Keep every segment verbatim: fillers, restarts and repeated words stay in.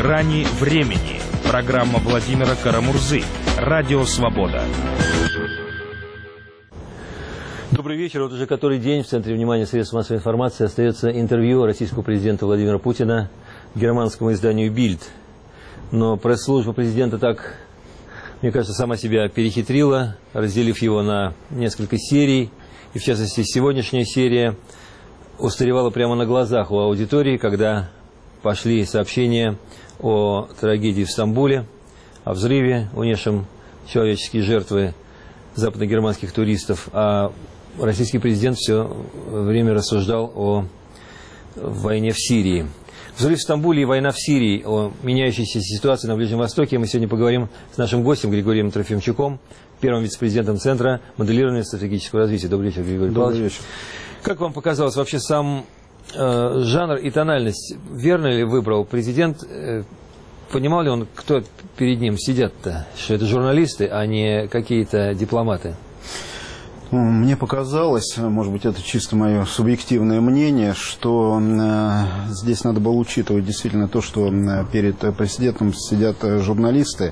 Грани времени. Программа Владимира Карамурзы. Радио «Свобода». Добрый вечер. Вот уже который день в центре внимания средств массовой информации остается интервью российского президента Владимира Путина германскому изданию «Бильд». Но пресс-служба президента так, мне кажется, сама себя перехитрила, разделив его на несколько серий. И, в частности, сегодняшняя серия устаревала прямо на глазах у аудитории, когда пошли сообщения о трагедии в Стамбуле, о взрыве, унесшем человеческие жертвы западногерманских туристов. А российский президент все время рассуждал о войне в Сирии. Взрыв в Стамбуле и война в Сирии, о меняющейся ситуации на Ближнем Востоке. Мы сегодня поговорим с нашим гостем Григорием Трофимчуком, первым вице-президентом Центра моделирования стратегического развития. Добрый вечер, Григорий Павлович. Добрый вечер. Как вам показалось вообще сам э, жанр и тональность? Верно ли выбрал президент? Э, понимал ли он, кто перед ним сидят-то? Что это журналисты, а не какие-то дипломаты? Мне показалось, может быть, это чисто мое субъективное мнение, что э, здесь надо было учитывать действительно то, что э, перед президентом сидят журналисты,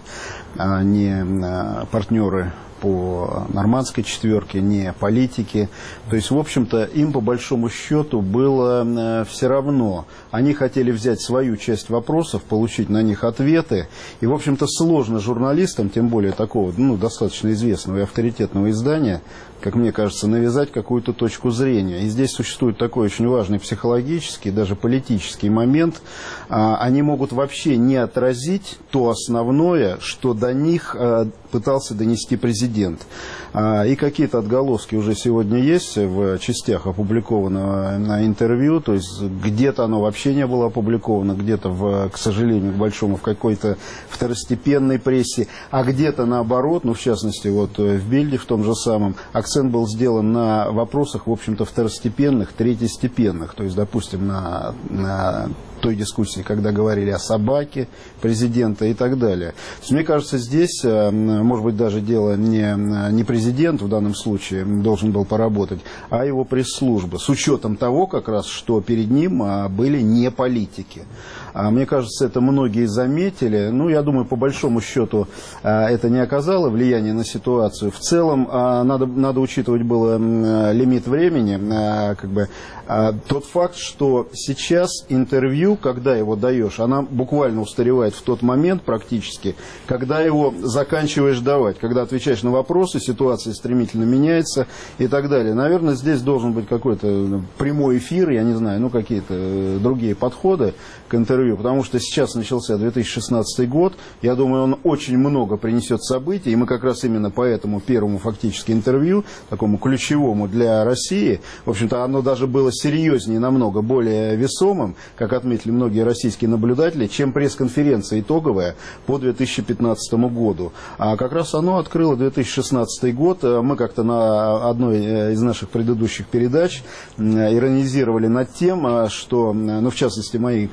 а не э, партнеры по нормандской четверке, не политики. То есть, в общем-то, им по большому счету было э, все равно. Они хотели взять свою часть вопросов, получить на них ответы. И, в общем-то, сложно журналистам, тем более такого, ну, достаточно известного и авторитетного издания, как мне кажется, навязать какую-то точку зрения. И здесь существует такой очень важный психологический, даже политический момент. А, они могут вообще не отразить то основное, что до них а, пытался донести президент. А, и какие-то отголоски уже сегодня есть в частях опубликованного на интервью. То есть где-то оно вообще не было опубликовано, где-то, в, к сожалению, к большому, в какой-то второстепенной прессе, а где-то наоборот, ну, в частности, вот в Бильде, в том же самом, акцент был сделан на вопросах, в общем-то, второстепенных, третьестепенных. То есть, допустим, на, на той дискуссии, когда говорили о собаке президента и так далее. То есть, мне кажется, здесь, может быть, даже дело не, не президент в данном случае должен был поработать, а его пресс-служба, с учетом того, как раз, что перед ним были не политики. Мне кажется, это многие заметили. Ну, я думаю, по большому счету это не оказало влияния на ситуацию. В целом, надо, надо учитывать было лимит времени, как бы, тот факт, что сейчас интервью, когда его даешь, она буквально устаревает в тот момент практически, когда его заканчиваешь давать, когда отвечаешь на вопросы, ситуация стремительно меняется и так далее. Наверное, здесь должен быть какой-то прямой эфир, я не знаю, ну, какие-то другие подходы к интервью, потому что сейчас начался две тысячи шестнадцатый год, я думаю, он очень много принесет событий, и мы как раз именно по этому первому фактически интервью, такому ключевому для России, в общем-то, оно даже было серьезнее, намного более весомым, как отметили многие российские наблюдатели, чем пресс-конференция итоговая по две тысячи пятнадцатому году. А как раз оно открыло две тысячи шестнадцатый год. Мы как-то на одной из наших предыдущих передач иронизировали над тем, что, ну, в частности, мои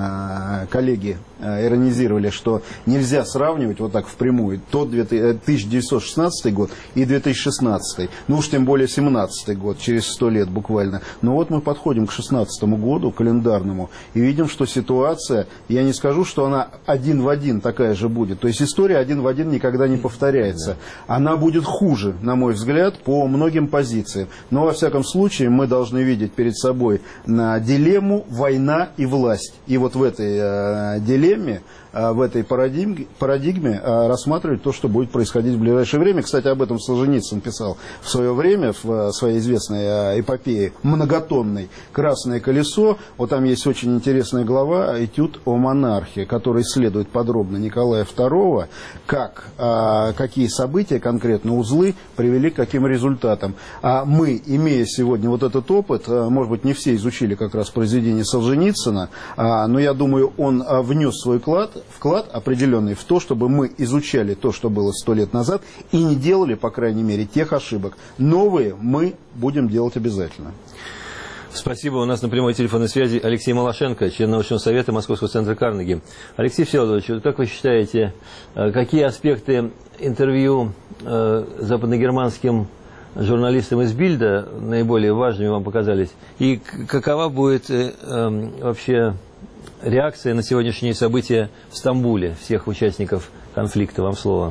коллеги иронизировали, что нельзя сравнивать вот так впрямую тот тысяча девятьсот шестнадцатый год и две тысячи шестнадцатый. Ну уж тем более семнадцатый год, через сто лет буквально. Но вот мы подходим к шестнадцатому году, календарному, и видим, что ситуация, я не скажу, что она один в один такая же будет. То есть история один в один никогда не повторяется. Она будет хуже, на мой взгляд, по многим позициям. Но во всяком случае мы должны видеть перед собой на дилемму война и власть. И вот в этой э, дилемме, э, в этой парадигме, парадигме э, рассматривать то, что будет происходить в ближайшее время. Кстати, об этом Солженицын писал в свое время в э, своей известной э, эпопее многотонной «Красное колесо». Вот там есть очень интересная глава «Этюд о монархии», который исследует подробно Николая второго, как, э, какие события, конкретно узлы, привели к каким результатам. А мы, имея сегодня вот этот опыт, э, может быть, не все изучили как раз произведение Солженицына, э, но я думаю, он э, внес свой вклад, вклад определенный в то, чтобы мы изучали то, что было сто лет назад, и не делали, по крайней мере, тех ошибок. Новые мы будем делать обязательно. Спасибо. У нас на прямой телефонной связи Алексей Малашенко, член научного совета Московского центра Карнеги. Алексей Всеволодович, как вы считаете, какие аспекты интервью западногерманским журналистам из Бильда наиболее важными вам показались? И какова будет вообще реакция на сегодняшние события в Стамбуле, всех участников конфликта. Вам слово.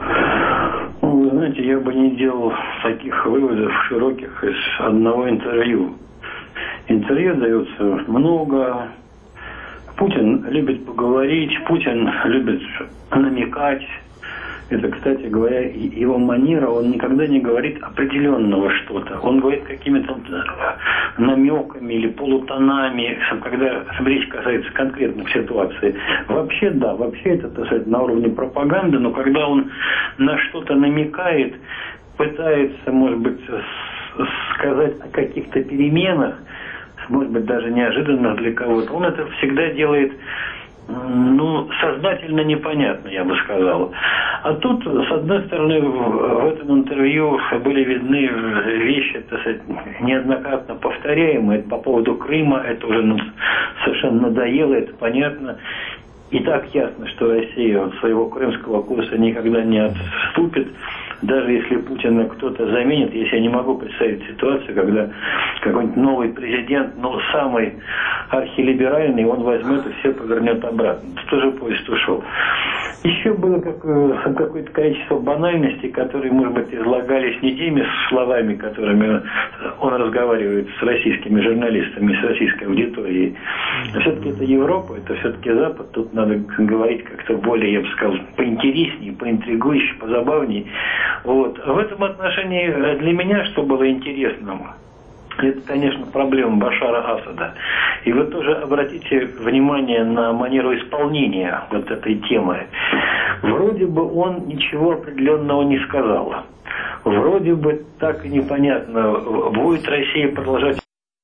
Вы знаете, я бы не делал таких выводов широких из одного интервью. Интервью дается много. Путин любит поговорить, Путин любит намекать. Это, кстати говоря, его манера, он никогда не говорит определенного что-то. Он говорит какими-то намеками или полутонами, когда речь касается конкретных ситуаций. Вообще, да, вообще это, так сказать, на уровне пропаганды, но когда он на что-то намекает, пытается, может быть, сказать о каких-то переменах, может быть, даже неожиданных для кого-то, он это всегда делает, ну, сознательно непонятно, я бы сказал. А тут, с одной стороны, в, в этом интервью были видны вещи, так сказать, неоднократно повторяемые. По поводу Крыма это уже совершенно надоело, это понятно. И так ясно, что Россия от своего крымского курса никогда не отступит. Даже если Путина кто-то заменит, если я не могу представить ситуацию, когда какой-нибудь новый президент, ну, самый архилиберальный, он возьмет и все повернет обратно. Тоже поезд ушел. Еще было как, какое-то количество банальностей, которые, может быть, излагались не теми словами, которыми он разговаривает с российскими журналистами, с российской аудиторией. Все-таки это Европа, это все-таки Запад. Тут надо говорить как-то более, я бы сказал, поинтереснее, поинтригующе, позабавнее. Вот. В этом отношении для меня, что было интересным, это, конечно, проблема Башара Асада. И вы тоже обратите внимание на манеру исполнения вот этой темы. Вроде бы он ничего определенного не сказал. Вроде бы так и непонятно, будет Россия продолжать,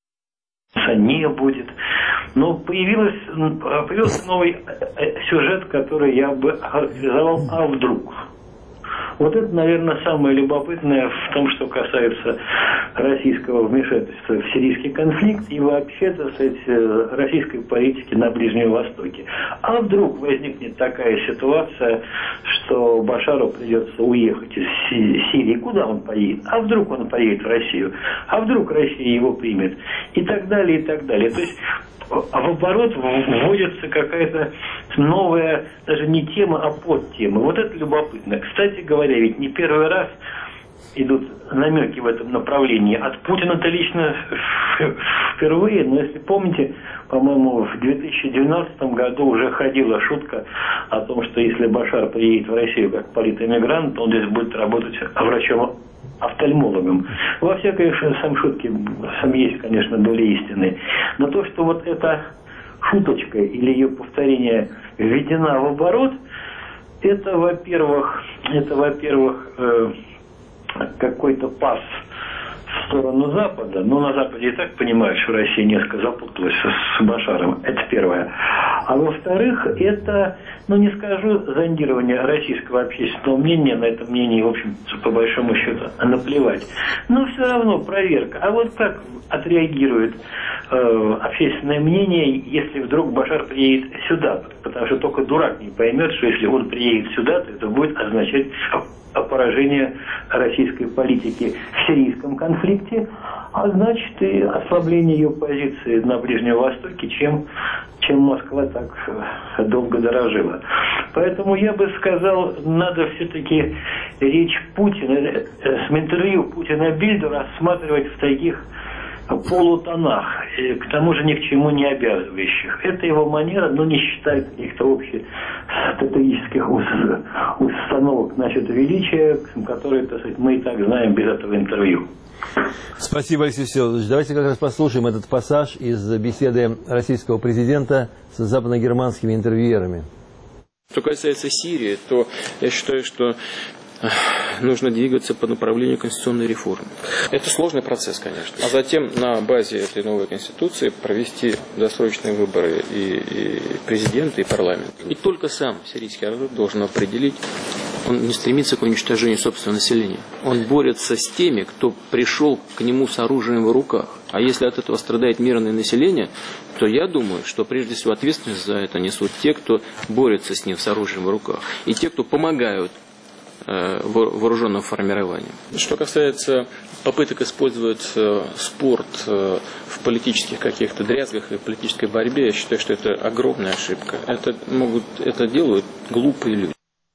не будет. Но появилась, появился новый сюжет, который я бы охарактеризовал «а вдруг?». Вот это, наверное, самое любопытное в том, что касается российского вмешательства в сирийский конфликт и вообще, так сказать, российской политики на Ближнем Востоке. А вдруг возникнет такая ситуация, что Башару придется уехать из Сирии, куда он поедет? А вдруг он поедет в Россию? А вдруг Россия его примет? И так далее, и так далее. То есть в оборот вводится какая-то новая, даже не тема, а подтема. Вот это любопытно. Кстати говоря, ведь не первый раз идут намеки в этом направлении. От Путина-то лично впервые, но если помните, по-моему, в две тысячи двенадцатом году уже ходила шутка о том, что если Башар приедет в Россию как политэмигрант, то он здесь будет работать врачом-офтальмологом. Во всякой сам шутке сам есть, конечно, доля истины. Но то, что вот эта шуточка или ее повторение введена в оборот, это, во-первых, это, во-первых, э, какой-то пас в сторону Запада. Но на Западе и так понимают, что Россия несколько запуталась с, с Башаром. Это первое. А во-вторых, это, ну не скажу, зондирование российского общественного мнения. На это мнение, в общем, по большому счету, наплевать. Но все равно проверка. А вот как отреагирует э, общественное мнение, если вдруг Башар приедет сюда? Потому что только дурак не поймет, что если он приедет сюда, то это будет означать поражение российской политики в сирийском конфликте, а значит и ослабление ее позиции на Ближнем Востоке, чем, чем Москва так долго дорожила. Поэтому я бы сказал, надо все-таки речь Путина, с интервью Путина Бильду рассматривать в таких полутонах, к тому же ни к чему не обязывающих. Это его манера, но не считает каких-то общих стратегических установок насчет величия, которые, так сказать, мы и так знаем без этого интервью. Спасибо, Алексей Всеволодович. Давайте как раз послушаем этот пассаж из беседы российского президента с западногерманскими интервьюерами. Что касается Сирии, то я считаю, что нужно двигаться по направлению конституционной реформы. Это сложный процесс, конечно. А затем на базе этой новой конституции провести досрочные выборы и, и президента, и парламента. И только сам сирийский народ должен определить, он не стремится к уничтожению собственного населения. Он борется с теми, кто пришел к нему с оружием в руках. А если от этого страдает мирное население, то я думаю, что прежде всего ответственность за это несут те, кто борется с ним с оружием в руках. И те, кто помогают вооруженного формирования. Что касается попыток использовать спорт в политических каких-то дрязгах и политической борьбе, я считаю, что это огромная ошибка. Это могут, это делают глупые люди.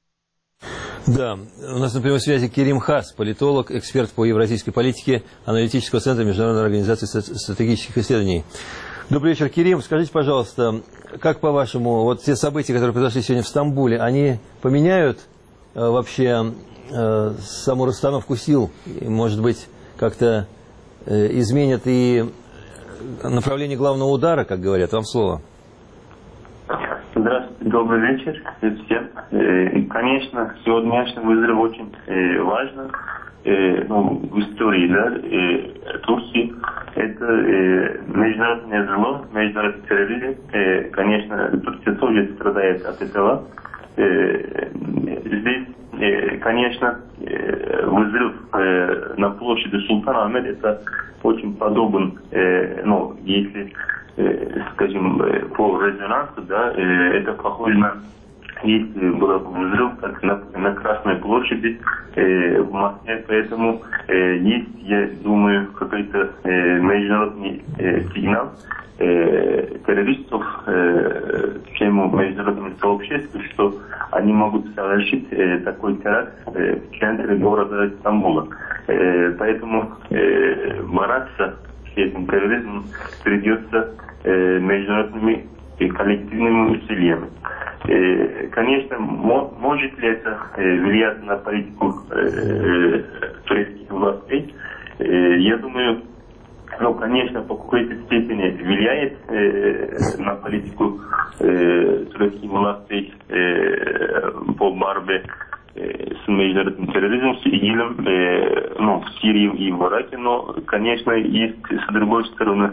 Да, у нас на прямой связи Керим Хас, политолог, эксперт по евразийской политике аналитического центра Международной организации стратегических исследований. Добрый вечер, Керим. Скажите, пожалуйста, как по-вашему, вот те события, которые произошли сегодня в Стамбуле, они поменяют э, вообще э, саму расстановку сил? И, может быть, как-то э, изменят и направление главного удара, как говорят? Вам слово. Здравствуйте, добрый вечер всем. Э, конечно, сегодняшний вызов очень э, важен. Э, ну, в истории, да, э, Турции. Это э, международное зло, международный терроризм. Э, конечно, Турция тоже страдает от этого. Э, здесь, э, конечно, э, взрыв э, на площади Султан-Ахмед, это очень подобен, э, ну, если, э, скажем, э, по резонансу, да, э, это похоже на, если был взрыв как на, на Красной площади э, в Москве, поэтому э, есть, я думаю, какой-то э, международный э, сигнал э, террористов э, всему международному сообществу, что они могут совершить э, такой теракт э, в центре города Стамбула. Э, поэтому э, бороться с этим терроризмом придется э, международными и коллективными усилиями. Э, конечно, мо может ли это э, влиять на политику э, турецких властей? Э, я думаю, ну, конечно, по какой-то степени влияет э, на политику э, турецких властей э, по борьбе э, с международным терроризмом, с ИГИЛом, э, ну, в Сирии и в Ираке, но, конечно, есть, с другой стороны,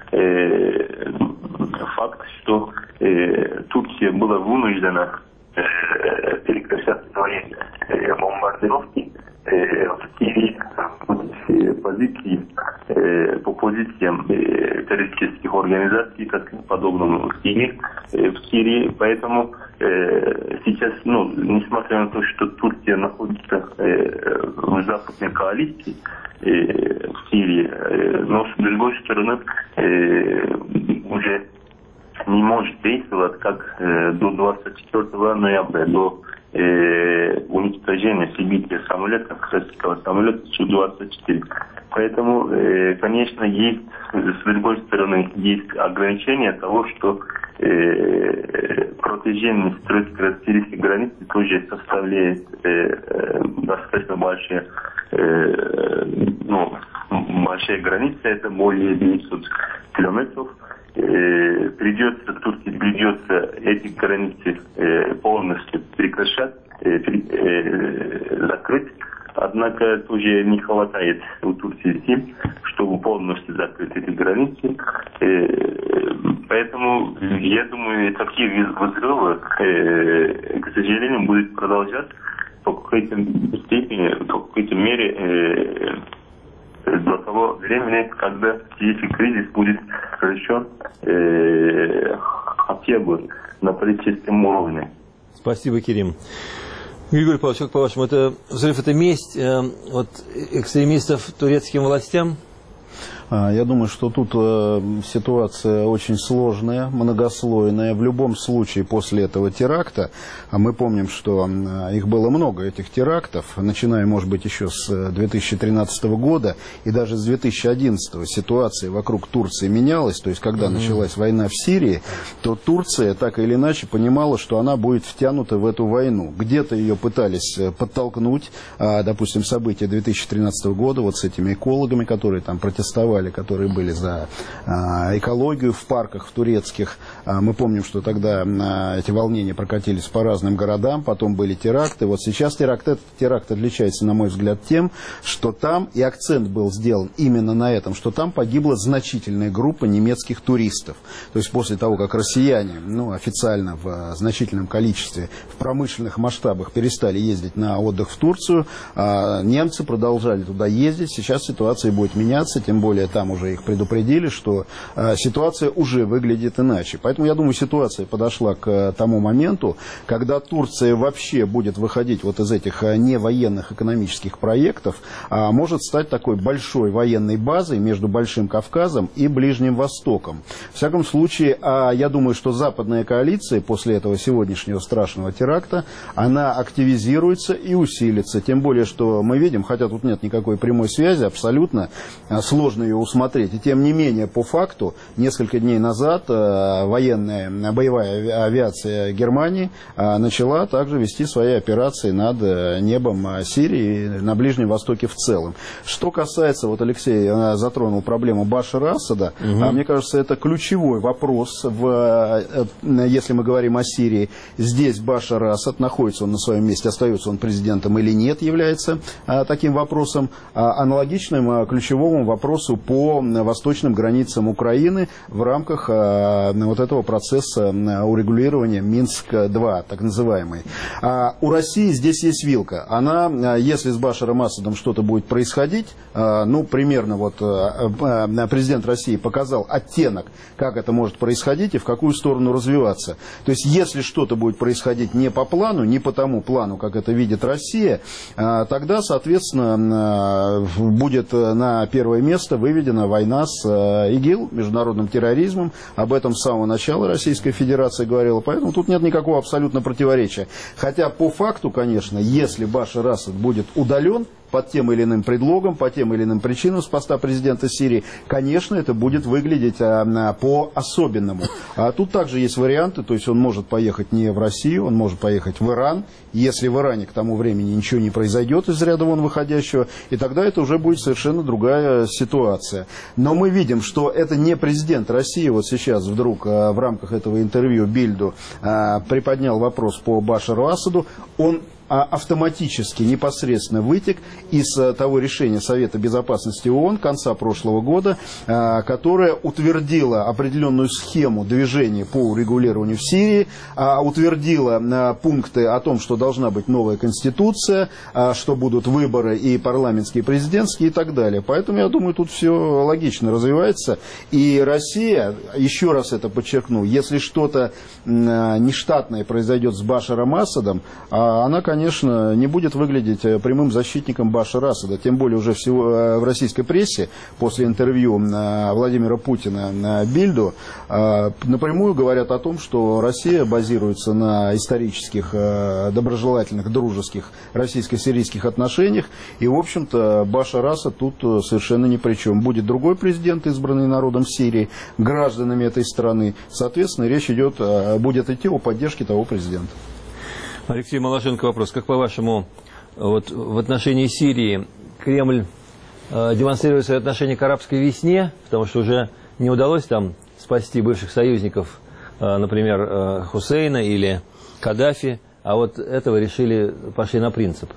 э, факт, что э, Турция была вынуждена э, прекращать свои э, бомбардировки э, в Сирии, э, позиции, э, по позициям э, террористических организаций, как подобному в Сирии, э, в Сирии. Поэтому э, сейчас, ну, несмотря на то, что Турция находится э, в западной коалиции э, в Сирии, э, но с другой стороны э, уже не может действовать как э, до двадцать четвёртого ноября, до э, уничтожения сибирского самолета, российского самолета Су двадцать четыре. Поэтому, э, конечно, есть, с другой стороны, есть ограничения того, что э, протяженность турецко-сирийской границы тоже составляет э, э, достаточно большие, э, ну, большая граница, это более девятьсот километров. Э, придется, Турции придется эти границы э, полностью прекращать, э, э, закрыть. Однако тоже не хватает у Турции сил, чтобы полностью закрыть эти границы. Э, поэтому, я думаю, такие взрывы, э, к сожалению, будут продолжаться по какой-то степени, по какой-то мере, э, до того времени, когда если кризис будет решен э, хотя бы на политическом уровне. Спасибо, Керим. Григорий Павлович, как по-вашему, это взрыв, это месть э, от экстремистов турецким властям? Я думаю, что тут ситуация очень сложная, многослойная. В любом случае, после этого теракта, а мы помним, что их было много, этих терактов, начиная, может быть, еще с две тысячи тринадцатого года, и даже с две тысячи одиннадцатого ситуация вокруг Турции менялась. То есть, когда mm-hmm. началась война в Сирии, то Турция так или иначе понимала, что она будет втянута в эту войну. Где-то ее пытались подтолкнуть, допустим, события две тысячи тринадцатого года, вот с этими экологами, которые там протестовали, которые были за а, экологию в парках в турецких. А, мы помним, что тогда а, эти волнения прокатились по разным городам, потом были теракты. Вот сейчас теракт, этот теракт отличается, на мой взгляд, тем, что там, и акцент был сделан именно на этом, что там погибла значительная группа немецких туристов. То есть после того, как россияне, ну, официально в а, значительном количестве, в промышленных масштабах перестали ездить на отдых в Турцию, а, немцы продолжали туда ездить. Сейчас ситуация будет меняться, тем более принципе, там уже их предупредили, что ситуация уже выглядит иначе. Поэтому, я думаю, ситуация подошла к тому моменту, когда Турция вообще будет выходить вот из этих невоенных экономических проектов, а может стать такой большой военной базой между Большим Кавказом и Ближним Востоком. В всяком случае, я думаю, что западная коалиция после этого сегодняшнего страшного теракта, она активизируется и усилится. Тем более, что мы видим, хотя тут нет никакой прямой связи, абсолютно сложно ее усмотреть. И тем не менее, по факту, несколько дней назад военная боевая авиация Германии начала также вести свои операции над небом Сирии, на Ближнем Востоке в целом. Что касается, вот Алексей затронул проблему Башара Асада, угу. мне кажется, это ключевой вопрос, в, если мы говорим о Сирии. Здесь Башар Асад, находится он на своем месте, остается он президентом или нет, является таким вопросом. Аналогичным ключевому вопросу по восточным границам Украины в рамках вот этого процесса урегулирования Минск-два, так называемый. У России здесь есть вилка. Она, если с Башаром Асадом что-то будет происходить, ну, примерно вот президент России показал оттенок, как это может происходить и в какую сторону развиваться. То есть, если что-то будет происходить не по плану, не по тому плану, как это видит Россия, тогда, соответственно, будет на первое место выведена война с ИГИЛ, международным терроризмом. Об этом с самого начала Российская Федерация говорила. Поэтому тут нет никакого абсолютно противоречия. Хотя по факту, конечно, если Башар Асад будет удален под тем или иным предлогом, по тем или иным причинам с поста президента Сирии, конечно, это будет выглядеть а, по-особенному. А тут также есть варианты, то есть он может поехать не в Россию, он может поехать в Иран, если в Иране к тому времени ничего не произойдет из ряда вон выходящего, и тогда это уже будет совершенно другая ситуация. Но мы видим, что это не президент России вот сейчас вдруг а, в рамках этого интервью Бильду а, приподнял вопрос по Башару Асаду, он автоматически, непосредственно вытек из того решения Совета Безопасности ООН конца прошлого года, которое утвердило определенную схему движения по урегулированию в Сирии, утвердило пункты о том, что должна быть новая конституция, что будут выборы и парламентские, и президентские и так далее. Поэтому, я думаю, тут все логично развивается. И Россия, еще раз это подчеркну, если что-то нештатное произойдет с Башаром Асадом, она, конечно, конечно, не будет выглядеть прямым защитником Башара Асада. Тем более уже всего в российской прессе после интервью Владимира Путина Бильду напрямую говорят о том, что Россия базируется на исторических, доброжелательных, дружеских российско-сирийских отношениях. И, в общем-то, Башар Асад тут совершенно ни при чем. Будет другой президент, избранный народом Сирии, гражданами этой страны. Соответственно, речь идет, будет идти о поддержке того президента. Алексей Малашенко, вопрос. Как по-вашему, вот в отношении Сирии Кремль э, демонстрирует свои отношения к арабской весне, потому что уже не удалось там спасти бывших союзников, э, например, э, Хусейна или Каддафи, а вот этого решили, пошли на принцип?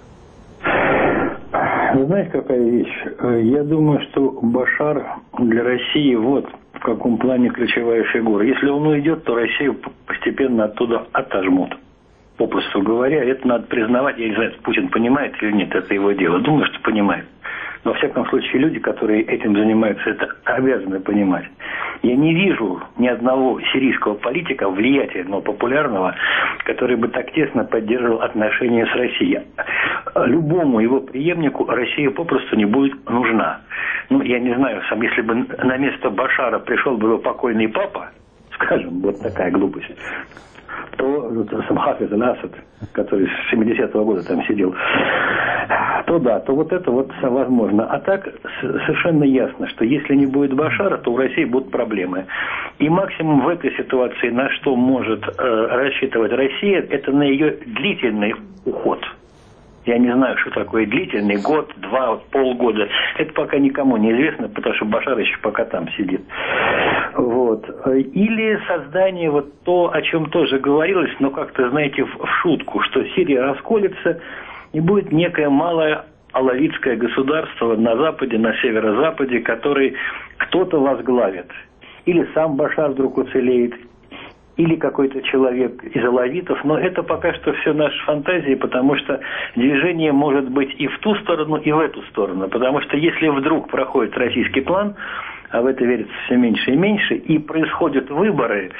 Вы знаете, какая вещь? Я думаю, что Башар для России вот в каком плане ключевая фигура. Если он уйдет, то Россию постепенно оттуда отожмут. Попросту говоря, это надо признавать. Я не знаю, Путин понимает или нет, это его дело. Думаю, что понимает. Но, во всяком случае, люди, которые этим занимаются, это обязаны понимать. Я не вижу ни одного сирийского политика, влиятельного, популярного, который бы так тесно поддерживал отношения с Россией. Любому его преемнику Россия попросту не будет нужна. Ну, я не знаю, сам, если бы на место Башара пришел бы его покойный папа, скажем, вот такая глупость, то сам Хафиз аль-Асад, который с семидесятого года там сидел, то да, то вот это вот возможно. А так совершенно ясно, что если не будет Башара, то у России будут проблемы. И максимум в этой ситуации, на что может э, рассчитывать Россия, это на ее длительный уход. Я не знаю, что такое длительный, год, два, полгода. Это пока никому не известно, потому что Башар еще пока там сидит. Вот. Или создание, вот то, о чем тоже говорилось, но как-то, знаете, в, в шутку, что Сирия расколется и будет некое малое алавитское государство на Западе, на северо-западе, который кто-то возглавит. Или сам Башар вдруг уцелеет, или какой-то человек из алавитов, но это пока что все наши фантазии, потому что движение может быть и в ту сторону, и в эту сторону, потому что если вдруг проходит российский план, а в это верится все меньше и меньше, и происходят выборы,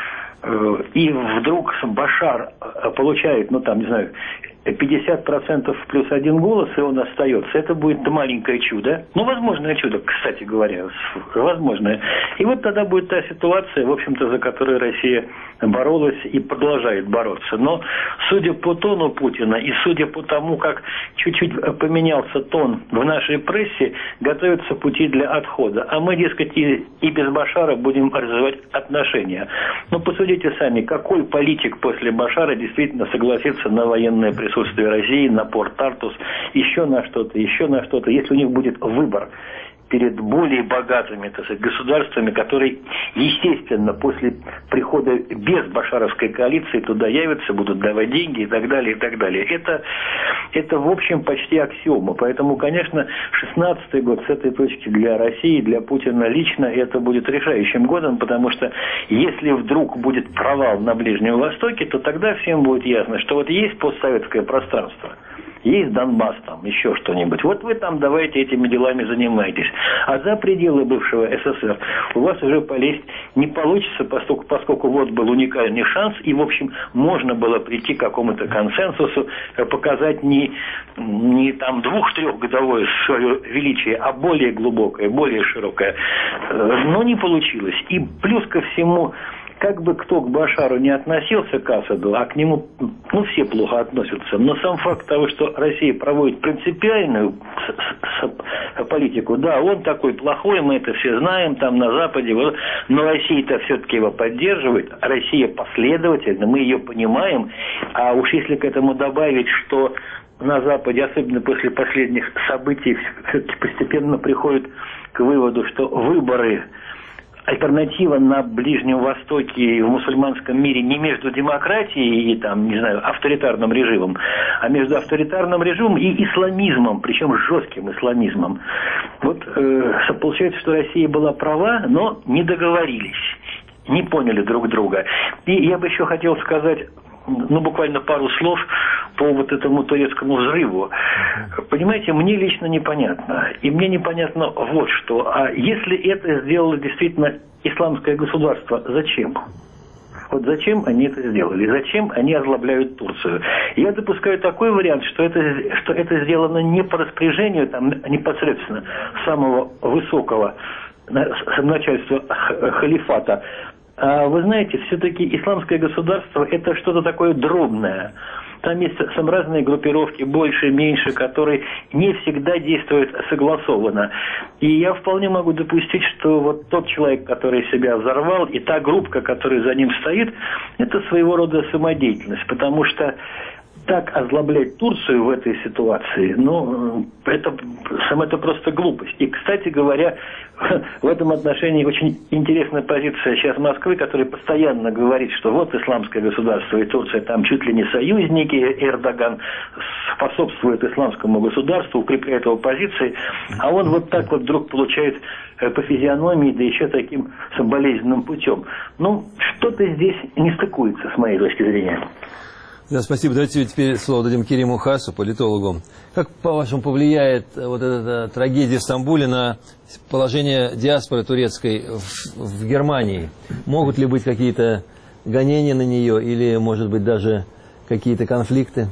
и вдруг Башар получает, ну там, не знаю, пятьдесят процентов плюс один голос, и он остается. Это будет маленькое чудо. Ну, возможное чудо, кстати говоря. Возможное. И вот тогда будет та ситуация, в общем-то, за которую Россия боролась и продолжает бороться. Но, судя по тону Путина и судя по тому, как чуть-чуть поменялся тон в нашей прессе, готовятся пути для отхода. А мы, дескать, и, и без Башара будем развивать отношения. Но посудите сами, какой политик после Башара действительно согласится на военное присутствие присутствие России, на порт Тартус, еще на что-то, еще на что-то. Если у них будет выбор перед более богатыми, так сказать, государствами, которые, естественно, после прихода без башаровской коалиции туда явятся, будут давать деньги и так далее, и так далее. Это, это в общем, почти аксиома. Поэтому, конечно, шестнадцатый год с этой точки для России, для Путина лично, это будет решающим годом, потому что если вдруг будет провал на Ближнем Востоке, то тогда всем будет ясно, что вот есть постсоветское пространство, есть Донбасс, там, еще что-нибудь. Вот вы там давайте этими делами занимаетесь. А за пределы бывшего СССР у вас уже полезть не получится, поскольку, поскольку вот был уникальный шанс, и, в общем, можно было прийти к какому-то консенсусу, показать не, не там двух-трехгодовое свое величие, а более глубокое, более широкое. Но не получилось. И плюс ко всему, как бы кто к Башару не относился, к Асаду, а к нему, ну, все плохо относятся, но сам факт того, что Россия проводит принципиальную политику, да, он такой плохой, мы это все знаем, там на Западе, но Россия-то все-таки его поддерживает, Россия последовательна, мы ее понимаем, а уж если к этому добавить, что на Западе, особенно после последних событий, все-таки постепенно приходят к выводу, что выборы, альтернатива на Ближнем Востоке и в мусульманском мире не между демократией и, там, не знаю, авторитарным режимом, а между авторитарным режимом и исламизмом, причем жестким исламизмом. Вот э, получается, что Россия была права, но не договорились, не поняли друг друга. И я бы еще хотел сказать, ну, буквально пару слов по вот этому турецкому взрыву. Понимаете, мне лично непонятно. И мне непонятно вот что. А если это сделало действительно исламское государство, зачем? Вот зачем они это сделали? Зачем они озлобляют Турцию? Я допускаю такой вариант, что это, что это сделано не по распоряжению там, непосредственно самого высокого начальства халифата. А вы знаете, все-таки исламское государство это что-то такое дробное. Там есть разные группировки, больше, меньше, которые не всегда действуют согласованно. И я вполне могу допустить, что вот тот человек, который себя взорвал, и та группа, которая за ним стоит, это своего рода самодеятельность. Потому что так озлоблять Турцию в этой ситуации, ну, это, это просто глупость. И, кстати говоря, в этом отношении очень интересная позиция сейчас Москвы, которая постоянно говорит, что вот исламское государство и Турция там чуть ли не союзники, Эрдоган способствует исламскому государству, укрепляет его позиции, а он вот так вот вдруг получает по физиономии, да еще таким болезненным путем. Ну, что-то здесь не стыкуется, с моей точки зрения. Да, спасибо. Давайте теперь слово дадим Кериму Хасу, политологу. Как, по-вашему, повлияет вот эта трагедия в Стамбуле на положение диаспоры турецкой в, в Германии? Могут ли быть какие-то гонения на нее или, может быть, даже какие-то конфликты?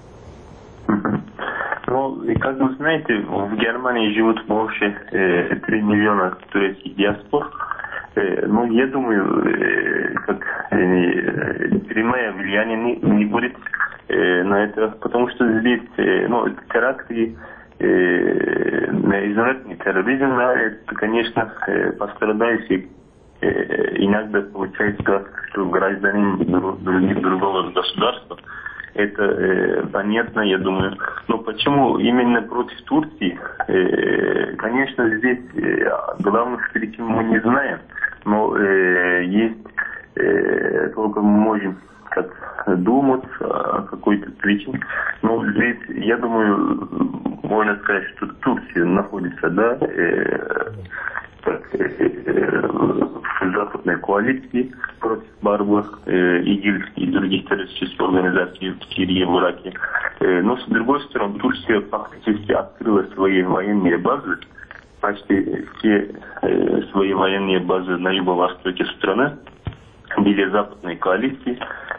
Ну, и как вы знаете, в Германии живут больше э, три миллиона турецких диаспор. Ну, я думаю, как прямое влияние не, не будет на это, потому что здесь, ну, теракты, международный терроризм, это, конечно, пострадающий иногда получается, что гражданин других другого государства. Это э, понятно, я думаю. Но почему именно против Турции? Э, конечно, здесь э, главных причин мы не знаем. Но э, есть, э, только мы можем как думать о какой-то причине. Но здесь, я думаю, можно сказать, что Турция находится, да, э, э, э, в западной коалиции против борьбы ИГИЛ и других террористических организаций в Сирии, в Ираке. Но, с другой стороны, Турция фактически открыла свои военные базы, почти все свои военные базы на юго-востоке страны были западной коалиции.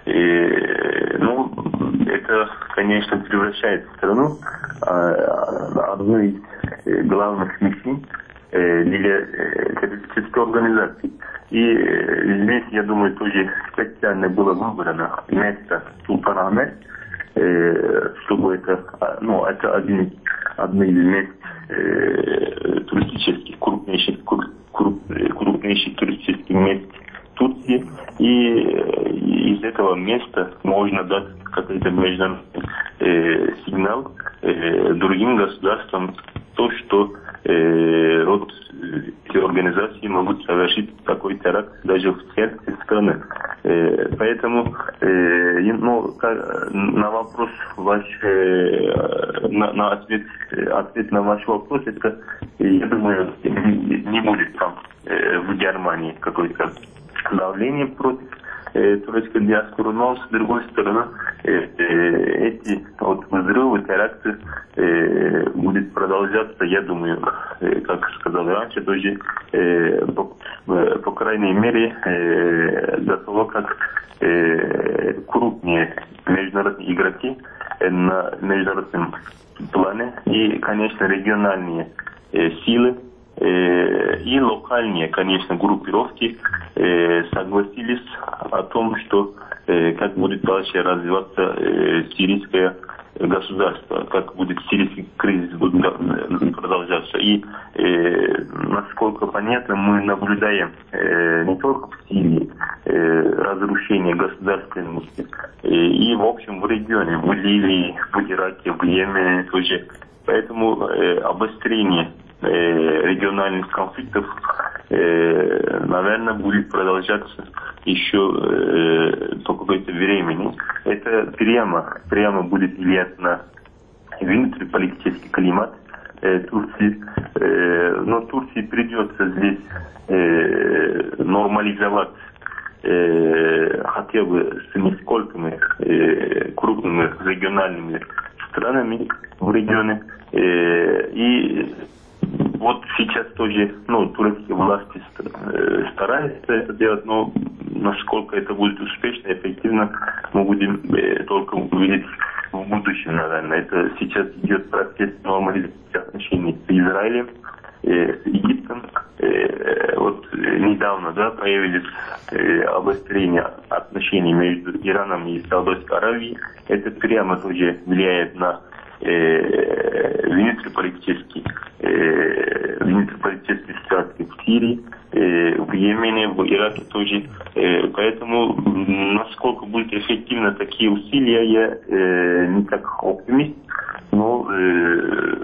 Ну, это, конечно, превращает страну в одну из главных мишень для террористической организации. И здесь, я думаю, тоже специально было выбрано место Султан-Ахмед, чтобы это, ну, это один, одно из мест туристических, крупнейших, крупнейших туристических мест Турции. И из этого места можно дать какой-то международный э, сигнал э, другим государствам, то, что э, вот эти организации могут совершить такой теракт даже в центре страны. Э, поэтому э, ну, на вопрос ваш, э, на, на ответ, ответ на ваш вопрос, это, я думаю, не будет там э, в Германии какой-то давление против э, турецкой диаспоры, но с другой стороны э, э, эти вот взрывы, теракты э, будет продолжаться, я думаю, э, как сказал раньше, тоже э, по, э, по крайней мере э, до того, как э, крупные международные игроки э, на международном плане и, конечно, региональные э, силы и локальные, конечно, группировки э, согласились о том, что э, как будет дальше развиваться э, сирийское государство, как будет сирийский кризис будет продолжаться. И э, насколько понятно, мы наблюдаем э, не только в Сирии э, разрушение государственности, э, и в общем в регионе, в Ливии, в Ираке, в Йемене тоже. Поэтому э, обострение региональных конфликтов, э, наверное, будет продолжаться еще э, по какое-то времени. Это прямо, прямо будет влиять на внутриполитический климат э, Турции. Э, но Турции придется здесь э, нормализовать э, хотя бы с несколькими э, крупными региональными странами в регионе. Э, и вот сейчас тоже, ну, турецкие власти стараются это делать, но насколько это будет успешно, эффективно, мы будем э, только увидеть в будущем, наверное. Это сейчас идет процесс нормализации отношений с Израилем, э, с Египтом. Э, вот недавно, да, появились э, обострения отношений между Ираном и Саудовской Аравией. Это прямо тоже влияет на внутриполитические э, внутриполитические ситуации в Сирии, э, в Йемене, в Ираке тоже. Э, поэтому насколько будут эффективны такие усилия, я э, не так оптимист, но э,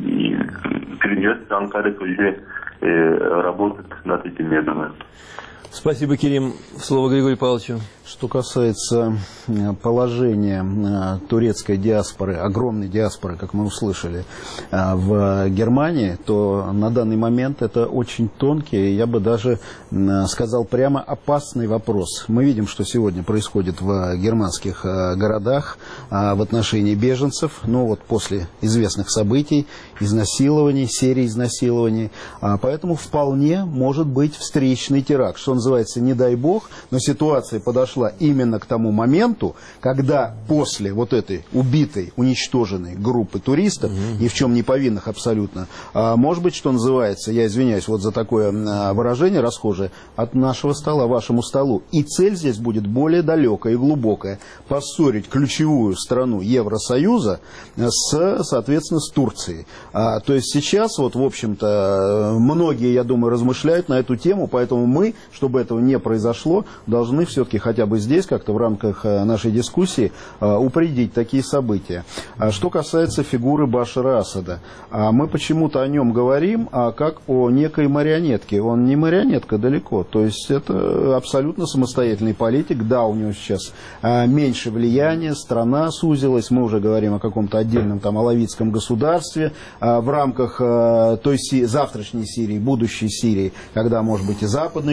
придется Анкаре тоже э, работать над этим, я думаю. Спасибо, Керим. Слово Григорию Павловичу. Что касается положения турецкой диаспоры, огромной диаспоры, как мы услышали, в Германии, то на данный момент это очень тонкий, я бы даже сказал прямо опасный вопрос. Мы видим, что сегодня происходит в германских городах в отношении беженцев, ну вот после известных событий, изнасилований, серии изнасилований, поэтому вполне может быть встречный теракт, что называется, не дай бог, но ситуация подошла именно к тому моменту, когда после вот этой убитой, уничтоженной группы туристов, mm-hmm. ни в чем не повинных абсолютно, а, может быть, что называется, я извиняюсь вот за такое а, выражение расхожее, от нашего стола вашему столу. И цель здесь будет более далекая и глубокая. Поссорить ключевую страну Евросоюза с, соответственно, с Турцией. А, то есть сейчас, вот, в общем-то, многие, я думаю, размышляют на эту тему, поэтому мы, чтобы этого не произошло, должны все-таки хотя бы здесь, как-то в рамках нашей дискуссии, упредить такие события. Что касается фигуры Башара Асада, мы почему-то о нем говорим как о некой марионетке. Он не марионетка далеко, то есть это абсолютно самостоятельный политик. Да, у него сейчас меньше влияния, страна сузилась, мы уже говорим о каком-то отдельном там алавитском государстве в рамках той завтрашней Сирии, будущей Сирии, когда, может быть, и Западный Курдистан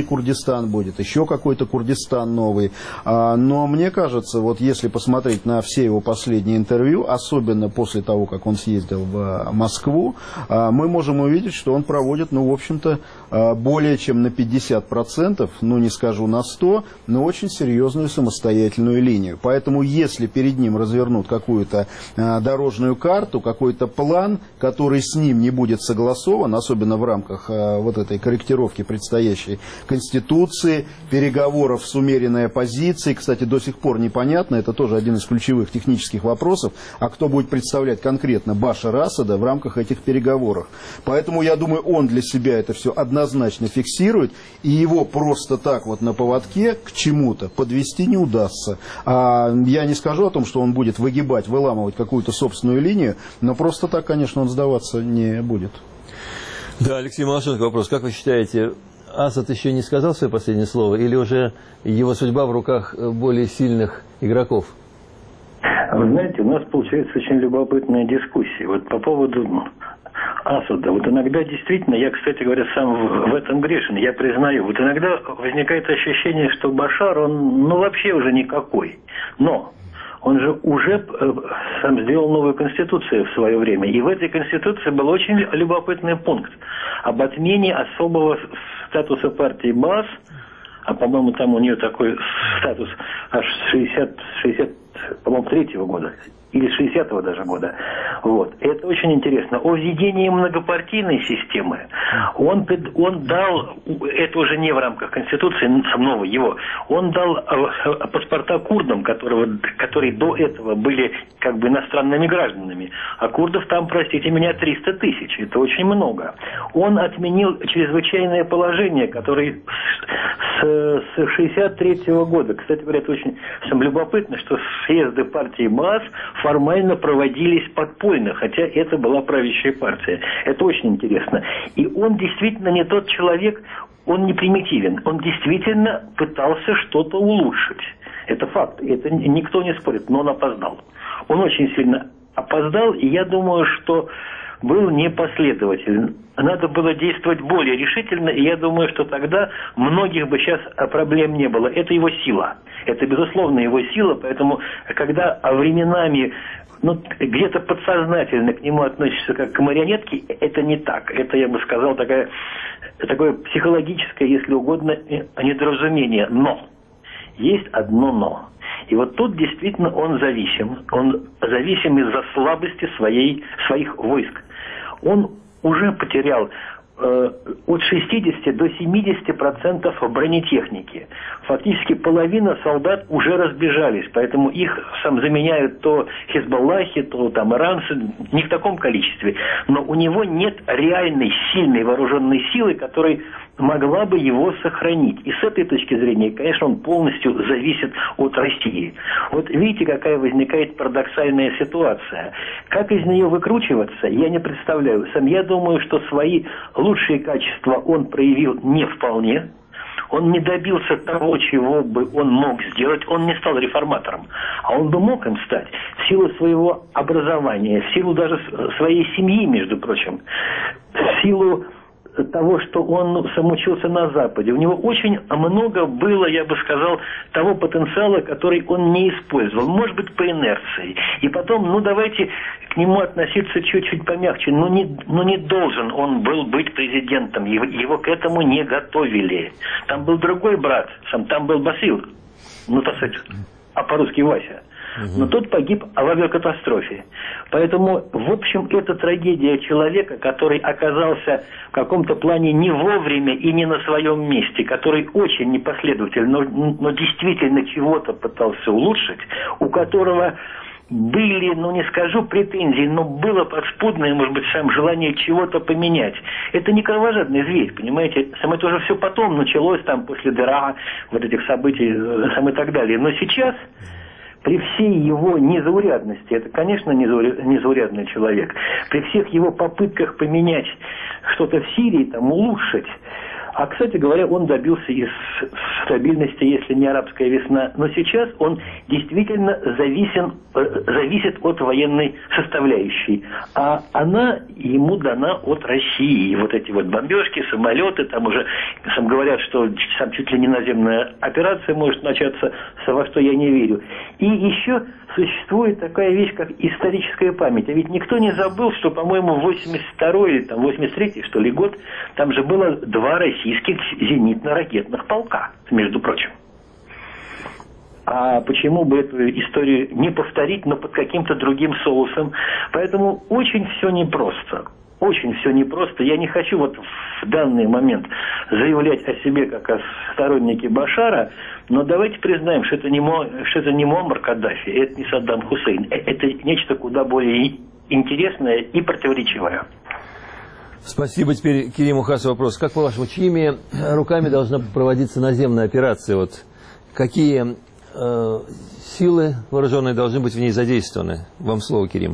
Дагестан будет, еще какой-то Курдистан новый. Но мне кажется, вот если посмотреть на все его последние интервью, особенно после того, как он съездил в Москву, мы можем увидеть, что он проводит, ну, в общем-то, более чем на пятьдесят процентов, ну, не скажу на сто, но очень серьезную самостоятельную линию. Поэтому, если перед ним развернут какую-то дорожную карту, какой-то план, который с ним не будет согласован, особенно в рамках вот этой корректировки предстоящей Конституции, переговоров с умеренной оппозицией, кстати, до сих пор непонятно, это тоже один из ключевых технических вопросов, а кто будет представлять конкретно Башара Асада в рамках этих переговоров. Поэтому, я думаю, он для себя это все однозначно фиксирует, и его просто так вот на поводке к чему-то подвести не удастся. А я не скажу о том, что он будет выгибать, выламывать какую-то собственную линию, но просто так, конечно, он сдаваться не будет. Да, Алексей Малашенко, вопрос. Как вы считаете, Асад еще не сказал свое последнее слово, или уже его судьба в руках более сильных игроков? Вы знаете, у нас получается очень любопытная дискуссия. Вот по поводу Асада. Вот иногда действительно, я, кстати говоря, сам в, в этом грешен, я признаю. Вот иногда возникает ощущение, что Башар, он, ну, вообще уже никакой. Но он же уже э, сам сделал новую конституцию в свое время. И в этой конституции был очень любопытный пункт об отмене особого статуса партии БААС. А, по-моему, там у нее такой статус аж с шестьдесят, шестьдесят, по-моему, третьего года. Или шестидесятого даже года. Вот. Это очень интересно. О введении многопартийной системы он, он дал, это уже не в рамках Конституции, нового его, он дал паспорта курдам, которого, которые до этого были как бы иностранными гражданами. А курдов там, простите меня, триста тысяч. Это очень много. Он отменил чрезвычайное положение, которое с, с шестьдесят третьего года. Кстати говоря, это очень любопытно, что съезды партии БААС формально проводились подпольно, хотя это была правящая партия. Это очень интересно. И он действительно не тот человек, он не примитивен. Он действительно пытался что-то улучшить. Это факт. Это никто не спорит, но он опоздал. Он очень сильно опоздал, и я думаю, что был непоследователен. Надо было действовать более решительно, и я думаю, что тогда многих бы сейчас проблем не было. Это его сила. Это, безусловно, его сила, поэтому, когда временами, ну, где-то подсознательно к нему относишься как к марионетке, это не так. Это, я бы сказал, такая, такое психологическое, если угодно, недоразумение. Но есть одно «но». И вот тут действительно он зависим. Он зависим из-за слабости своей, своих войск. Он уже потерял э, от шестидесяти до семидесяти процентов бронетехники. Фактически половина солдат уже разбежались, поэтому их сам заменяют то хизбаллахи, то там иранцы, не в таком количестве. Но у него нет реальной сильной вооруженной силы, которой могла бы его сохранить. И с этой точки зрения, конечно, он полностью зависит от России. Вот видите, какая возникает парадоксальная ситуация. Как из нее выкручиваться, я не представляю. Сам я думаю, что свои лучшие качества он проявил не вполне. Он не добился того, чего бы он мог сделать. Он не стал реформатором. А он бы мог им стать в силу своего образования, в силу даже своей семьи, между прочим, в силу того, что он сам учился на Западе. У него очень много было, я бы сказал, того потенциала, который он не использовал. Может быть, по инерции. И потом, ну, давайте к нему относиться чуть-чуть помягче. Но не, но не должен он был быть президентом. Его, его к этому не готовили. Там был другой брат, сам там был Басил. Ну, так сказать, а по-русски Вася. Но тот погиб в авиакатастрофе. Поэтому, в общем, это трагедия человека, который оказался в каком-то плане не вовремя и не на своем месте, который очень непоследовательно, но, но действительно чего-то пытался улучшить, у которого были, ну не скажу претензии, но было подспудное, может быть, сам желание чего-то поменять. Это не кровожадный зверь, понимаете? Сам это уже все потом началось, там, после Дера, вот этих событий, сам и так далее. Но сейчас, при всей его незаурядности, это, конечно, незаурядный человек, при всех его попытках поменять что-то в Сирии, там, улучшить, А, кстати говоря, он добился и стабильности, если не арабская весна. Но сейчас он действительно зависен, зависит от военной составляющей. А она ему дана от России. И вот эти вот бомбежки, самолеты, там уже сам говорят, что там чуть ли не наземная операция может начаться, во что я не верю. И еще существует такая вещь, как историческая память. А ведь никто не забыл, что, по-моему, восемьдесят второй или там восемьдесят третий, что ли, год, там же было два российских зенитно-ракетных полка, между прочим. А почему бы эту историю не повторить, но под каким-то другим соусом? Поэтому очень все непросто. Очень все непросто. Я не хочу вот в данный момент заявлять о себе как о стороннике Башара, но давайте признаем, что это не, Мо, что это не Муаммар Каддафи, это не Саддам Хусейн. Это нечто куда более интересное и противоречивое. Спасибо. Теперь Кериму Хасу вопрос. Как, по-вашему, чьими руками должна проводиться наземная операция? Вот какие э, силы вооруженные должны быть в ней задействованы? Вам слово, Керим.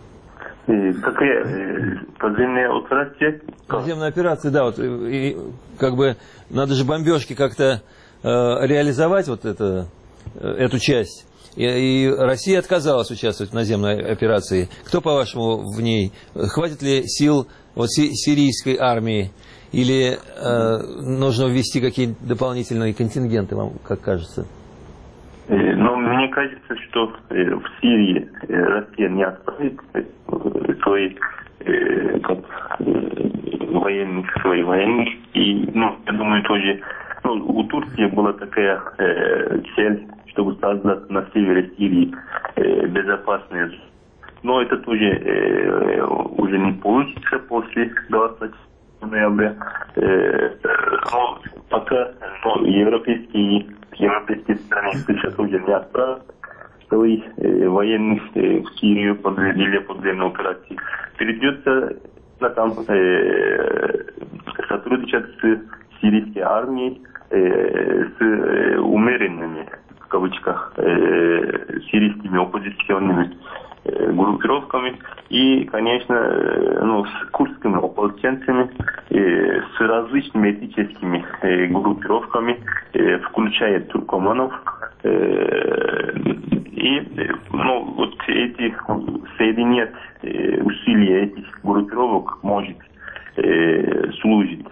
Какая подземная операция? Наземная операция, да, вот и, как бы надо же бомбежки как-то э, реализовать вот это, э, эту часть. И, и Россия отказалась участвовать в наземной операции. Кто, по-вашему, в ней? Хватит ли сил вот, си, сирийской армии? Или э, нужно ввести какие-то дополнительные контингенты, вам как кажется? Но мне кажется, что в Сирии Россия не отправит своих как, военных, своих военных. И, ну, я думаю, тоже, ну, у Турции была такая э, цель, чтобы создать на севере Сирии э, безопасные зоны. Но это тоже э, уже не получится после двадцатого ноября. Э, но пока ну, европейские, европейские страны сейчас уже не отправят своих э, военных э, в Сирию для подземной операции. Придется там э, сотрудничать с сирийской армией, э, с э, умеренными, в кавычках, э, сирийскими оппозиционными э, группировками и, конечно, э, ну, с курдскими ополченцами, э, с различными этническими э, группировками, э, включая туркоманов. Э, и ну, вот эти соединять э, усилия этих группировок может э, служить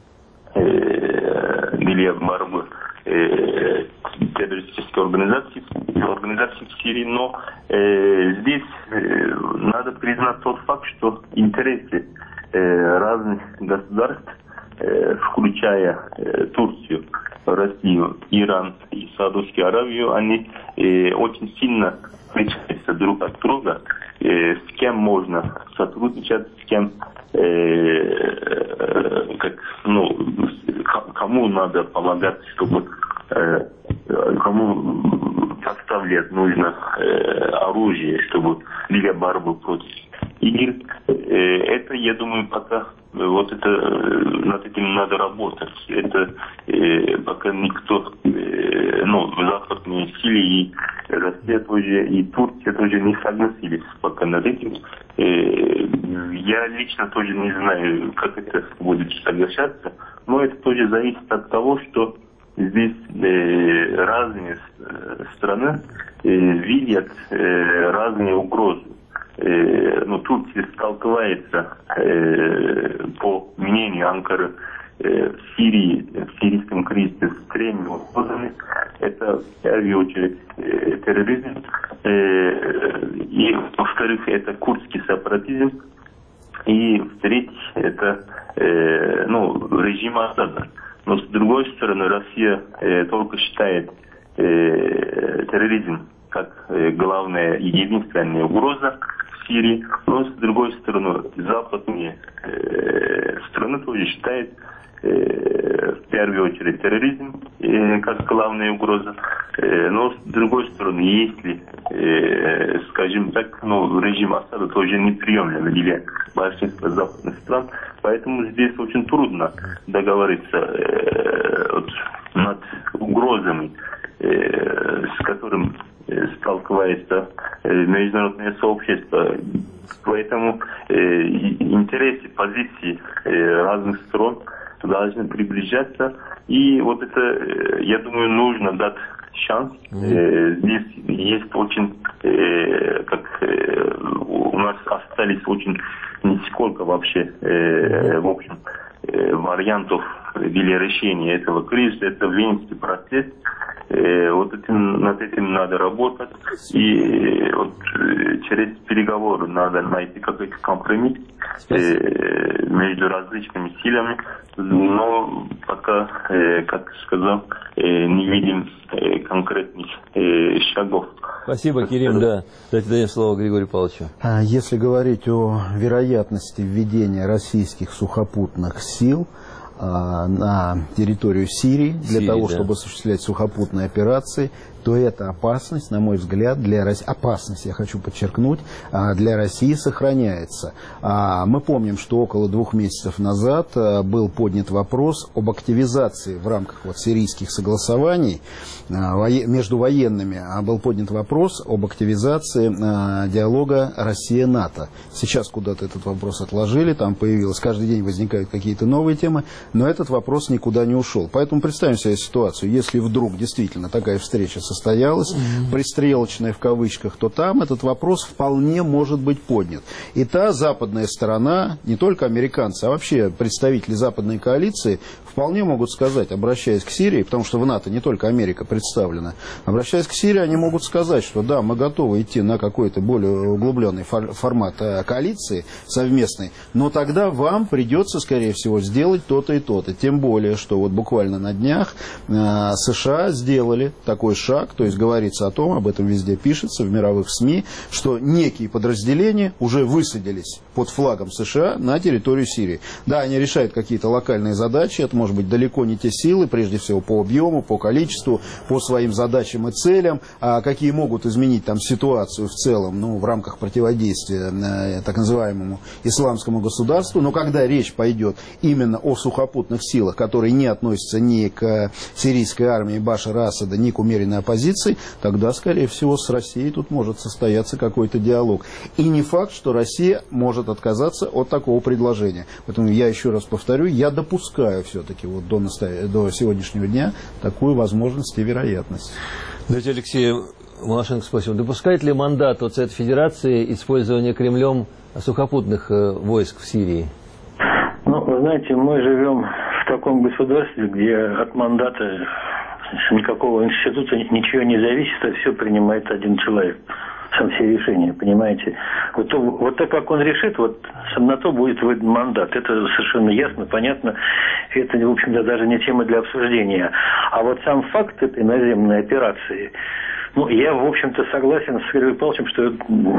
э, для борьбы э, террористической организации, организации в Сирии, но э, здесь э, надо признать тот факт, что интересы э, разных государств, э, включая э, Турцию, Россию, Иран и Саудовскую Аравию, они э, очень сильно отличаются друг от друга, э, с кем можно сотрудничать, с кем э, э, как, ну, кому надо помогать, чтобы э, кому поставлять нужно э, оружие, чтобы для борьбы против ИГИЛ. Э, это, я думаю, пока вот это над этим надо работать. Это э, пока никто, э, ну, западные силы и Россия тоже, и Турция тоже не согласились пока над этим. Э, я лично тоже не знаю, как это будет соглашаться, но это тоже зависит от того, что здесь э, разные э, страны э, видят э, разные угрозы. Э, ну, Турция сталкивается, э, по мнению Анкары, э, в Сирии, в сирийском кризисе с тремя угрозами. Это, в первую очередь, э, терроризм, э, и, во-вторых, это курдский сепаратизм, и, в-третьих, это э, ну, режим Асада. Но, с другой стороны, Россия э, только считает э, терроризм как э, главная и единственная угроза в Сирии. Но, с другой стороны, западные э, страны тоже считают э, в первую очередь терроризм э, как главная угроза. Э, но, с другой стороны, если, э, скажем так, ну, режим Асада тоже неприемлем для большинства западных стран. Поэтому здесь очень трудно договориться э, вот, над угрозами, э, с которым э, сталкивается э, международное сообщество. Поэтому э, интересы, позиции э, разных сторон должны приближаться. И вот это, я думаю, нужно дать шанс. Mm-hmm. Здесь есть очень, как у нас остались очень нисколько вообще, в общем, вариантов для решения этого кризиса. Это венский процесс. Вот этим, над этим надо работать. И вот через переговоры надо найти какой-то компромисс между различными силами. Но пока, как сказал, не видим конкретных шагов. Спасибо, Керим, да. Давайте даем слово Григорию Павловичу. Если говорить о вероятности введения российских сухопутных сил на территорию Сирии для Сирии, того, да. чтобы осуществлять сухопутные операции, то эта опасность, на мой взгляд, для России, опасность, я хочу подчеркнуть, для России сохраняется. Мы помним, что около двух месяцев назад был поднят вопрос об активизации в рамках вот сирийских согласований между военными, был поднят вопрос об активизации диалога Россия-НАТО. Сейчас куда-то этот вопрос отложили, там появилось, каждый день возникают какие-то новые темы, но этот вопрос никуда не ушел. Поэтому представим себе ситуацию, если вдруг действительно такая встреча состоялась, mm-hmm. пристрелочная в кавычках, то там этот вопрос вполне может быть поднят. И та западная сторона, не только американцы, а вообще представители западной коалиции, вполне могут сказать, обращаясь к Сирии, потому что в НАТО не только Америка представлена, обращаясь к Сирии, они могут сказать, что да, мы готовы идти на какой-то более углубленный формат коалиции совместной, но тогда вам придется, скорее всего, сделать то-то и то-то. Тем более, что вот буквально на днях э, США сделали такой шаг, то есть говорится о том, об этом везде пишется, в мировых СМИ, что некие подразделения уже высадились под флагом США на территорию Сирии. Да, они решают какие-то локальные задачи, это может быть далеко не те силы, прежде всего по объему, по количеству, по своим задачам и целям, а какие могут изменить там ситуацию в целом, ну, в рамках противодействия э, так называемому исламскому государству. Но когда речь пойдет именно о сухопутных силах, которые не относятся ни к сирийской армии Башара Асада, ни к умеренной оппозиции, тогда, скорее всего, с Россией тут может состояться какой-то диалог. И не факт, что Россия может отказаться от такого предложения. Поэтому я еще раз повторю, я допускаю все-таки вот до, настоя... до сегодняшнего дня такую возможность и вероятность. Давайте, Алексей Малашенко спросим, допускает ли мандат от Совета Федерации использование Кремлем сухопутных войск в Сирии? Ну, вы знаете, мы живем в таком государстве, где от мандата никакого института ничего не зависит, а все принимает один человек. Сам все решения, понимаете. Вот, то, вот так, как он решит, вот сам на то будет выдан мандат. Это совершенно ясно, понятно. Это, в общем-то, даже не тема для обсуждения. А вот сам факт этой наземной операции, ну, я, в общем-то, согласен с Григорием Павловичем, что,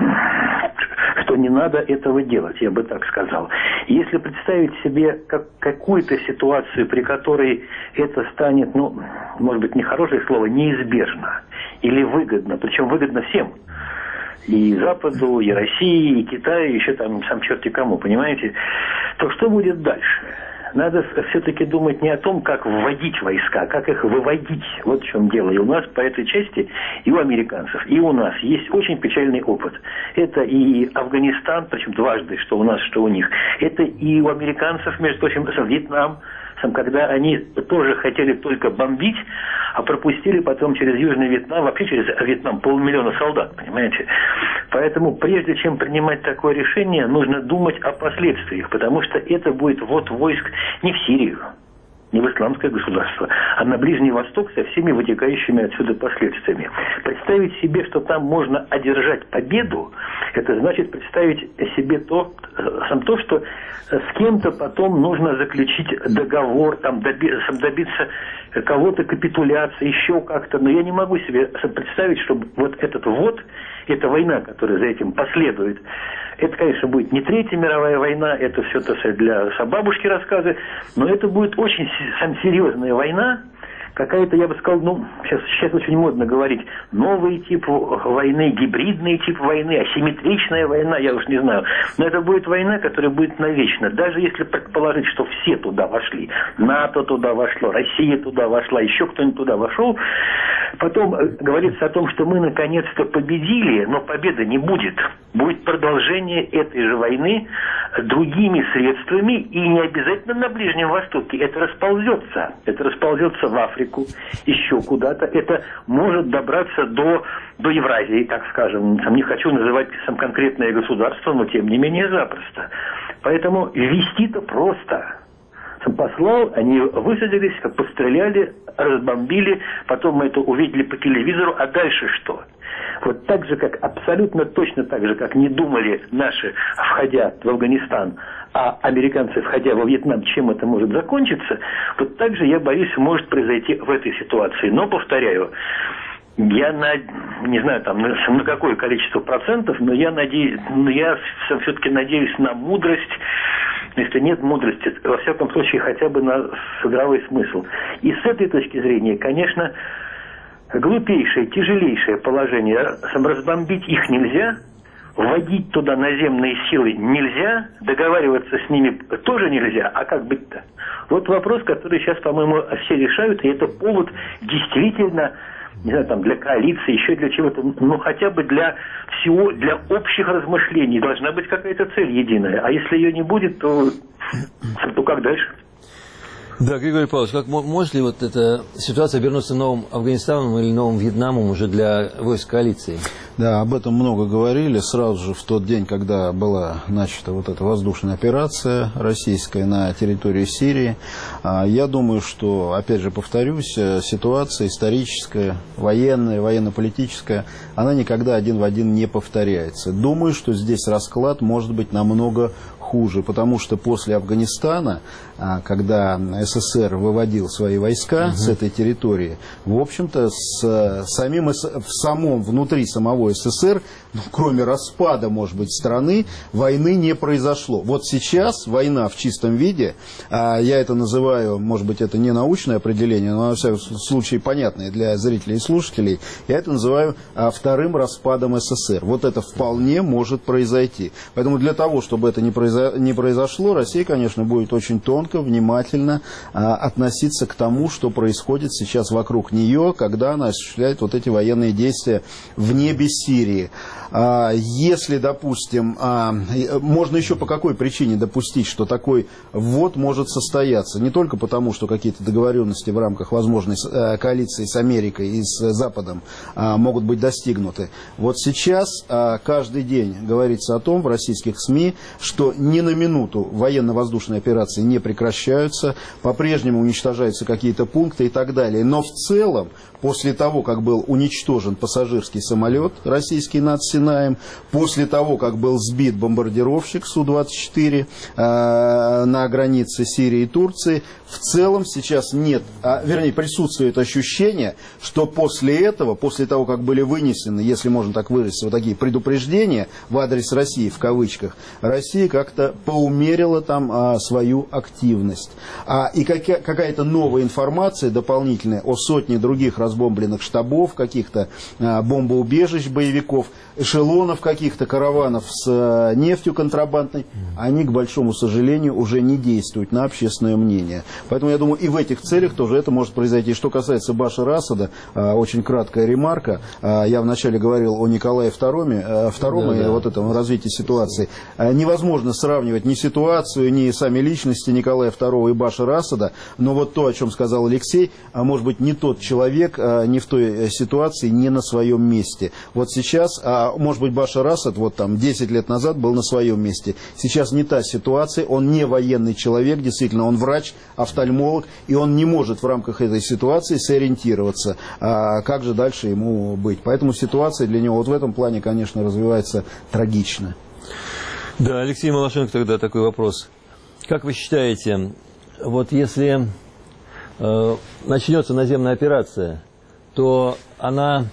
что не надо этого делать, я бы так сказал. Если представить себе как, какую-то ситуацию, при которой это станет, ну, может быть, нехорошее слово, неизбежно или выгодно, причем выгодно всем, и Западу, и России, и Китаю, еще там сам черти кому, понимаете, то что будет дальше? Надо все-таки думать не о том, как вводить войска, а как их выводить. Вот в чем дело. И у нас по этой части, и у американцев, и у нас есть очень печальный опыт. Это и Афганистан, причем дважды, что у нас, что у них. Это и у американцев, между прочим, Вьетнам, когда они тоже хотели только бомбить, а пропустили потом через Южный Вьетнам, вообще через Вьетнам полмиллиона солдат, понимаете. Поэтому прежде чем принимать такое решение, нужно думать о последствиях, потому что это будет ввод войск не в Сирию, не в исламское государство, а на Ближний Восток со всеми вытекающими отсюда последствиями. Представить себе, что там можно одержать победу, это значит представить себе то, сам то, что с кем-то потом нужно заключить договор, там, добиться, добиться кого-то капитуляции, еще как-то. Но я не могу себе представить, чтобы вот этот ввод, эта война, которая за этим последует, это, конечно, будет не Третья мировая война, это все, так сказать, для бабушки рассказы, но это будет очень серьезная война, какая-то, я бы сказал, ну, сейчас, сейчас очень модно говорить, новый тип войны, гибридный тип войны, асимметричная война, я уж не знаю. Но это будет война, которая будет навечно. Даже если предположить, что все туда вошли, НАТО туда вошло, Россия туда вошла, еще кто-нибудь туда вошел, потом говорится о том, что мы наконец-то победили, но победы не будет. Будет продолжение этой же войны другими средствами, и не обязательно на Ближнем Востоке. Это расползется. Это расползется в Африку, еще куда-то. Это может добраться до, до Евразии, так скажем. Не хочу называть сам конкретное государство, но тем не менее запросто. Поэтому вести-то просто. Послал, они высадились, постреляли, разбомбили, потом мы это увидели по телевизору, а дальше что? Вот так же, как абсолютно точно так же, как не думали наши, входя в Афганистан, а американцы, входя во Вьетнам, чем это может закончиться, вот так же, я боюсь, может произойти в этой ситуации. Но, повторяю, я на, не знаю, там, на, на какое количество процентов, но я надеюсь, я все-таки надеюсь на мудрость. Если нет мудрости, во всяком случае, хотя бы на здравый смысл. И с этой точки зрения, конечно, глупейшее, тяжелейшее положение. Разбомбить их нельзя, вводить туда наземные силы нельзя, договариваться с ними тоже нельзя. А как быть-то? Вот вопрос, который сейчас, по-моему, все решают, и это повод действительно, не знаю, там, для коалиции, еще для чего-то, ну, хотя бы для всего, для общих размышлений должна быть какая-то цель единая. А если ее не будет, то, то как дальше? Да, Григорий Павлович, как может ли вот эта ситуация обернуться новым Афганистаном или новым Вьетнамом уже для войск коалиции? Да, об этом много говорили. Сразу же в тот день, когда была начата вот эта воздушная операция российская на территории Сирии, я думаю, что, опять же повторюсь, ситуация историческая, военная, военно-политическая, она никогда один в один не повторяется. Думаю, что здесь расклад может быть намного хуже, потому что после Афганистана, когда СССР выводил свои войска угу. с этой территории, в общем-то, с самим, в самом, внутри самого СССР, ну, кроме распада, может быть, страны, войны не произошло. Вот сейчас война в чистом виде, я это называю, может быть, это не научное определение, но, во всяком случае, понятное для зрителей и слушателей, я это называю вторым распадом СССР. Вот это вполне может произойти. Поэтому для того, чтобы это не произошло, не произошло, Россия, конечно, будет очень тонко, внимательно а, относиться к тому, что происходит сейчас вокруг нее, когда она осуществляет вот эти военные действия в небе Сирии. А, если, допустим, а, можно еще по какой причине допустить, что такой ввод может состояться? Не только потому, что какие-то договоренности в рамках возможной а, коалиции с Америкой и с Западом а, могут быть достигнуты. Вот сейчас а, каждый день говорится о том в российских СМИ, что ни на минуту военно-воздушные операции не прекращаются, по-прежнему уничтожаются какие-то пункты и так далее. Но в целом, после того, как был уничтожен пассажирский самолет российский над Синаем, после того, как был сбит бомбардировщик Су двадцать четыре э, на границе Сирии и Турции, в целом сейчас нет, а, вернее, присутствует ощущение, что после этого, после того, как были вынесены, если можно так выразиться, вот такие предупреждения в адрес России, в кавычках, Россия как-то поумерила там а, свою активность. А, и какая- какая-то новая информация дополнительная о сотне других разбомбленных штабов, каких-то а, бомбоубежищ боевиков, эшелонов каких-то, караванов с а, нефтью контрабандной, они, к большому сожалению, уже не действуют на общественное мнение. Поэтому я думаю, и в этих целях тоже это может произойти. Что касается Башара Асада, а, очень краткая ремарка. А, я вначале говорил о Николае втором, а, втором да, и да. вот этом развитии ситуации. А, невозможно сравнивать ни ситуацию, ни сами личности Николая второго и Башара Асада, но вот то, о чем сказал Алексей, а, может быть, не тот человек, а, не в той ситуации, не на своем месте. Вот сейчас, а, может быть, Башар Асад вот там десять лет назад был на своем месте. Сейчас не та ситуация, он не военный человек, действительно, он врач, офтальмолог, и он не может в рамках этой ситуации сориентироваться, а как же дальше ему быть. Поэтому ситуация для него вот в этом плане, конечно, развивается трагично. Да, Алексей Малашенко, тогда такой вопрос. Как вы считаете, вот если э, начнется наземная операция, то она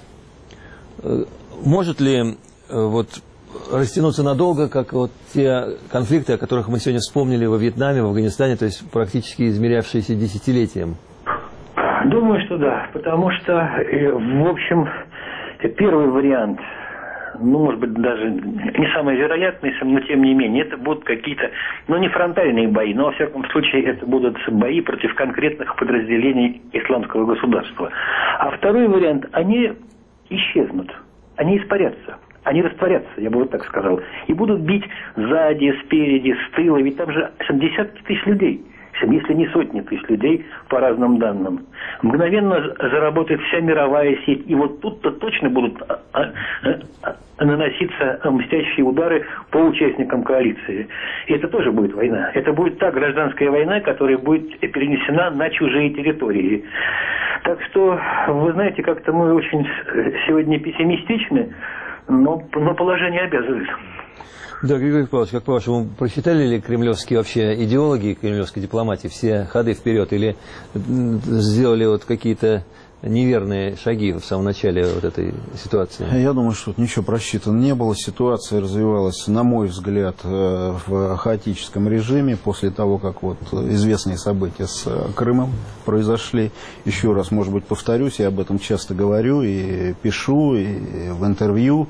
э, может ли э, вот растянуться надолго, как вот те конфликты, о которых мы сегодня вспомнили во Вьетнаме, в Афганистане, то есть практически измерявшиеся десятилетием? Думаю, что да, потому что, в общем, первый вариант, ну, может быть, даже не самый вероятный, но тем не менее, это будут какие-то, ну, не фронтальные бои, но, во всяком случае, это будут бои против конкретных подразделений исламского государства. А второй вариант, они исчезнут, они испарятся. Они растворятся, я бы вот так сказал. И будут бить сзади, спереди, с тыла. Ведь там же десятки тысяч людей. Если не сотни тысяч людей, по разным данным. Мгновенно заработает вся мировая сеть. И вот тут-то точно будут наноситься мстящие удары по участникам коалиции. И это тоже будет война. Это будет та гражданская война, которая будет перенесена на чужие территории. Так что, вы знаете, как-то мы очень сегодня пессимистичны. Но, но положение обязывает. Да, Григорий Павлович, как по-вашему, просчитали ли кремлевские вообще идеологи кремлевской дипломатии все ходы вперед или сделали вот какие-то неверные шаги в самом начале вот этой ситуации? Я думаю, что тут ничего просчитано не было. Ситуация развивалась, на мой взгляд, в хаотическом режиме после того, как вот известные события с Крымом произошли. Еще раз, может быть, повторюсь, я об этом часто говорю и пишу, и в интервью.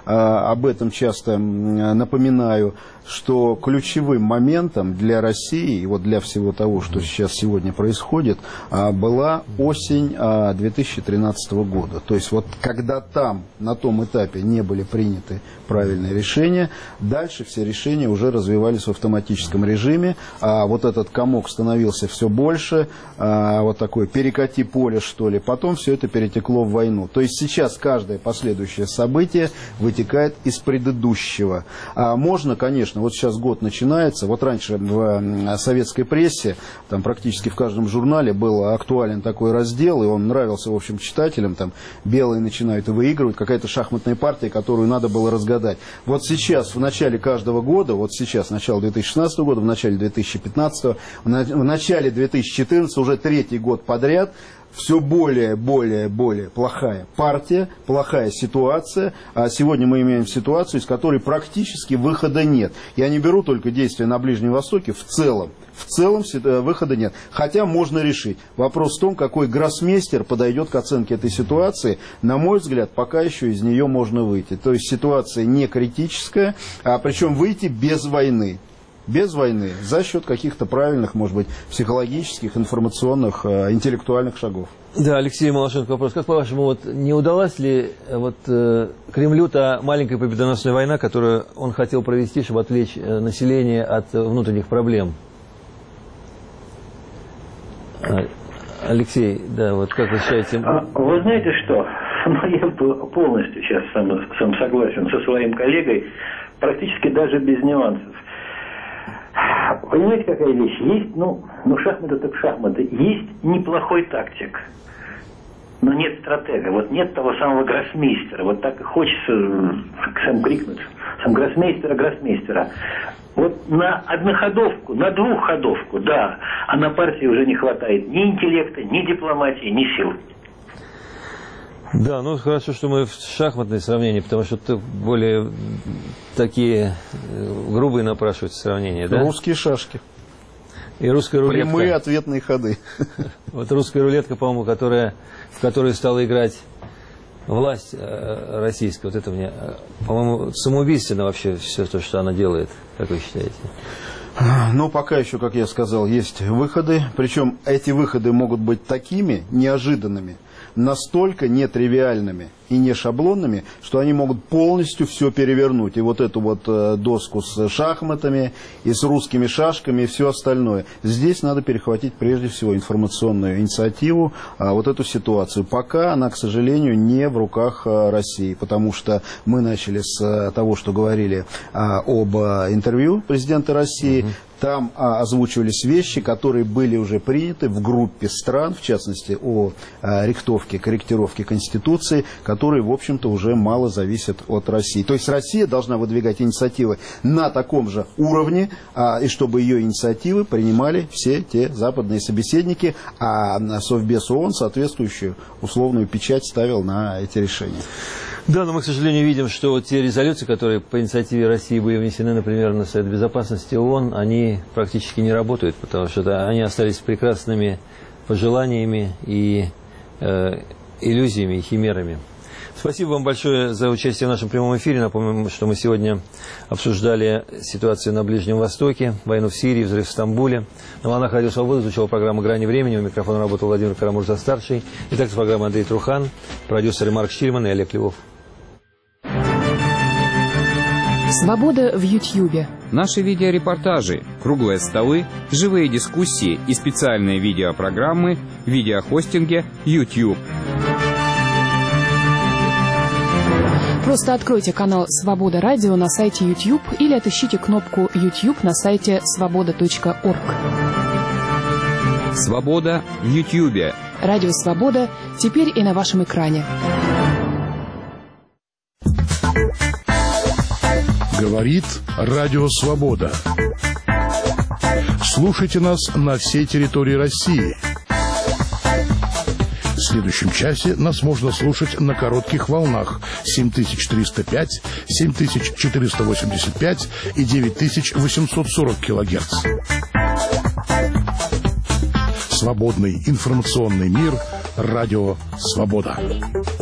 Об этом часто напоминаю, что ключевым моментом для России и вот для всего того, что сейчас сегодня происходит, была осень две тысячи тринадцатого года. То есть вот когда там, на том этапе не были приняты правильные решения, дальше все решения уже развивались в автоматическом режиме, а вот этот комок становился все больше, вот такое перекати поле, что ли, потом все это перетекло в войну. То есть сейчас каждое последующее событие вытекает из предыдущего. А можно, конечно, вот сейчас год начинается, вот раньше в советской прессе, там практически в каждом журнале был актуален такой раздел, и он нравился, в общем, читателям, там белые начинают выигрывать, какая-то шахматная партия, которую надо было разгадать. Вот сейчас, в начале каждого года, вот сейчас, начало две тысячи шестнадцатого года, в начале две тысячи пятнадцатого, в начале две тысячи четырнадцатого, уже третий год подряд, все более, более, более плохая партия, плохая ситуация. А сегодня мы имеем ситуацию, из которой практически выхода нет. Я не беру только действия на Ближнем Востоке, в целом. В целом выхода нет. Хотя можно решить. Вопрос в том, какой гроссмейстер подойдет к оценке этой ситуации. На мой взгляд, пока еще из нее можно выйти. То есть ситуация не критическая, а причем выйти без войны. Без войны, за счет каких-то правильных, может быть, психологических, информационных, интеллектуальных шагов. Да, Алексей Малашенко, вопрос. Как по-вашему, вот, не удалась ли вот, э, Кремлю та маленькая победоносная война, которую он хотел провести, чтобы отвлечь население от внутренних проблем? Алексей, да, вот как вы считаете? Вы знаете что? Я полностью сейчас сам, сам согласен со своим коллегой, практически даже без нюансов. Понимаете, какая вещь? Есть, ну, ну шахматы так шахматы. Есть неплохой тактик, но нет стратега. Вот нет того самого гроссмейстера. Вот так и хочется сам крикнуть. Сам гроссмейстера, гроссмейстера. Вот на одноходовку, на двухходовку, да, а на партии уже не хватает ни интеллекта, ни дипломатии, ни сил. Да, ну хорошо, что мы в шахматное сравнение, потому что это более такие грубые напрашиваются сравнения, да? Русские шашки. И русская рулетка. Прямые ответные ходы. Вот русская рулетка, по-моему, которая, в которой стала играть власть российская, вот это мне, по-моему, самоубийственно вообще все то, что она делает, как вы считаете? Но пока еще, как я сказал, есть выходы. Причем эти выходы могут быть такими неожиданными, настолько нетривиальными и не шаблонными, что они могут полностью все перевернуть. И вот эту вот доску с шахматами, и с русскими шашками, и все остальное. Здесь надо перехватить прежде всего информационную инициативу, вот эту ситуацию. Пока она, к сожалению, не в руках России, потому что мы начали с того, что говорили об интервью президента России. Там а, озвучивались вещи, которые были уже приняты в группе стран, в частности, о а, рихтовке, корректировке Конституции, которые, в общем-то, уже мало зависят от России. То есть Россия должна выдвигать инициативы на таком же уровне, а, и чтобы ее инициативы принимали все те западные собеседники, а Совбез ООН соответствующую условную печать ставил на эти решения. Да, но мы, к сожалению, видим, что вот те резолюции, которые по инициативе России были внесены, например, на Совет Безопасности ООН, они практически не работают, потому что да, они остались прекрасными пожеланиями и э, иллюзиями и химерами. Спасибо вам большое за участие в нашем прямом эфире. Напомню, что мы сегодня обсуждали ситуацию на Ближнем Востоке, войну в Сирии, взрыв в Стамбуле. На волнах Радио Свобода звучала программа «Грани времени». У микрофона работал Владимир Карамурза-старший. И также программа Андрей Трухан, продюсеры Марк Штильман и Олег Львов. Свобода в Ютьюбе. Наши видеорепортажи, круглые столы, живые дискуссии и специальные видеопрограммы в видеохостинге YouTube. Просто откройте канал «Свобода Радио» на сайте YouTube или отыщите кнопку YouTube на сайте свобода точка орг. Свобода в Ютьюбе. Радио «Свобода» теперь и на вашем экране. Говорит Радио Свобода. Слушайте нас на всей территории России. В следующем часе нас можно слушать на коротких волнах семь тысяч триста пять, семь тысяч четыреста восемьдесят пять и девять тысяч восемьсот сорок килогерц. Свободный информационный мир. Радио Свобода.